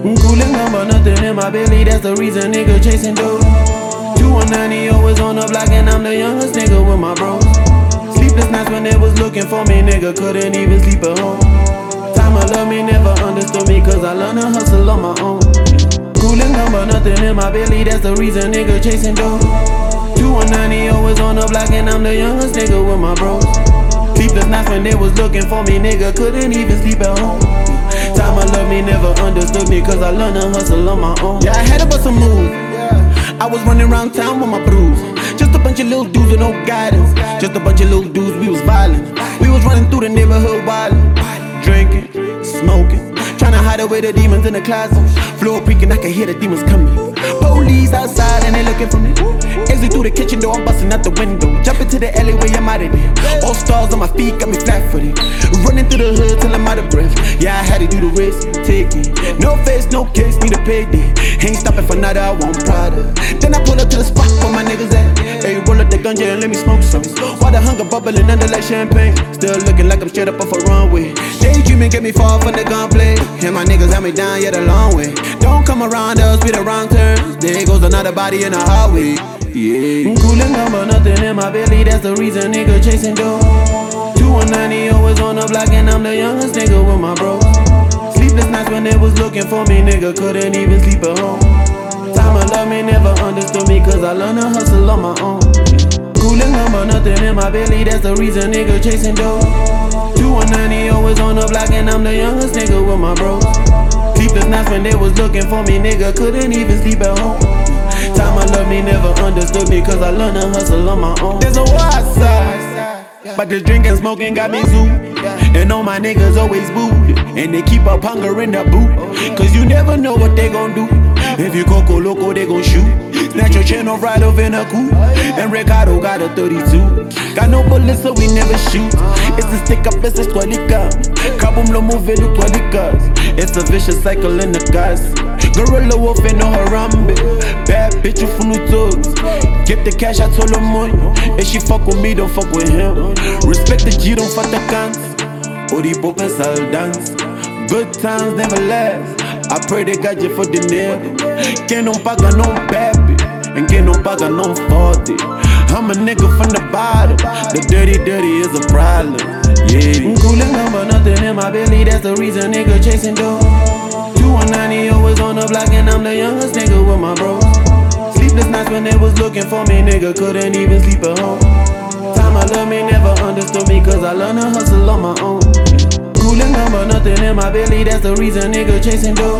Cooling number, nothing in my belly, that's the reason nigga chasing dough. 290 always on the block and I'm the youngest nigga with my bros. Sleepless nights when they was looking for me, nigga couldn't even sleep at home. Time I love me never understood me, cause I learned to hustle on my own. Cooling number, nothing in my belly, that's the reason nigga chasing dough. 290 always on the block and I'm the youngest nigga with my bros. Sleepless nights when they was looking for me, nigga couldn't even sleep at home. Time I love me never understood me, cause I learned to hustle on my own. Yeah, I had to bust a move. I was running around town with my bruise. Just a bunch of little dudes with no guidance. Just a bunch of little dudes, we was violent. We was running through the neighborhood wildin', drinking, smoking, tryna hide away the demons in the closet. Floor creaking, I can hear the demons coming. Police outside and they looking for me. Exit through the kitchen door, I'm busting out the window. Jump into the alleyway, I'm out of there. All stars on my feet, got me flat-footed. Running through the hood till I'm out of breath. Yeah, I had to do the risk, take it. No face, no case, need a payday. Ain't stopping for nada, I want Prada. Then I pull up to the spot where my niggas at. Hey, roll up the ganja and let me smoke some. While the hunger bubbling under like champagne. Still looking like I'm straight up off a runway. Daydreaming get me far from the gunplay. And my niggas held me down yet a long way. Don't come around us with the wrong turns. There goes another body in the highway. Yeah. Cooling number, nothing in my belly, that's the reason nigga chasing dough. 290 always on the block and I'm the youngest nigga with my bros. Sleepless nights when they was looking for me, nigga couldn't even sleep at home. Time I love me never understood me, cause I learned to hustle on my own. Cooling number, nothing in my belly, that's the reason nigga chasing dough. 290 always on the block and I'm the youngest nigga with my bros. Sleepless nights when they was looking for me, nigga couldn't even sleep at home. Time I love me never understood me, cause I learned to hustle on my own. There's a war outside, but the drinking smoking got me zoo. And all my niggas always boo, and they keep up hunger in the boot. Cause you never know what they gon' do. If you Coco Loco, they gon' shoot. Snatch your chain off right off in a coupe. And Ricardo got a 32. Got no bullets so we never shoot. It's a stick up, it's a squalica. Kabum lo move it, it's a vicious cycle in the gas. Gorilla wolf and no harambe. Bad bitch, you from the toes. Get the cash, I told her money. If she fuck with me, don't fuck with him. Respect the G, don't fuck the cans. Odi pop and sal dance. Good times never last. I pray they got you for the nail. Que não paga não bebe, and que não paga não fode. I'm a nigga from the bottom. The dirty is a problem. Yeah. Cooling number, nothing in my belly, that's the reason nigga chasing dough. 290 always on the block and I'm the youngest nigga with my bros. Sleepless nights when they was looking for me, nigga couldn't even sleep at home. Time I love me never understood me, cause I learned to hustle on my own. Cooling number, nothing in my belly, that's the reason nigga chasing dough.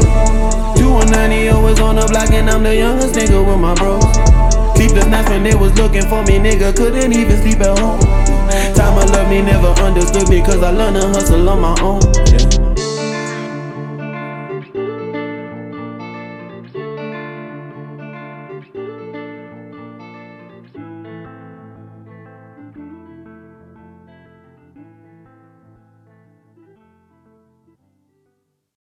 290 always on the block and I'm the youngest nigga with my bros. Sleepless nights when they was looking for me, nigga couldn't even sleep at home. Time I love me never understood me, cause I learned to hustle on my own.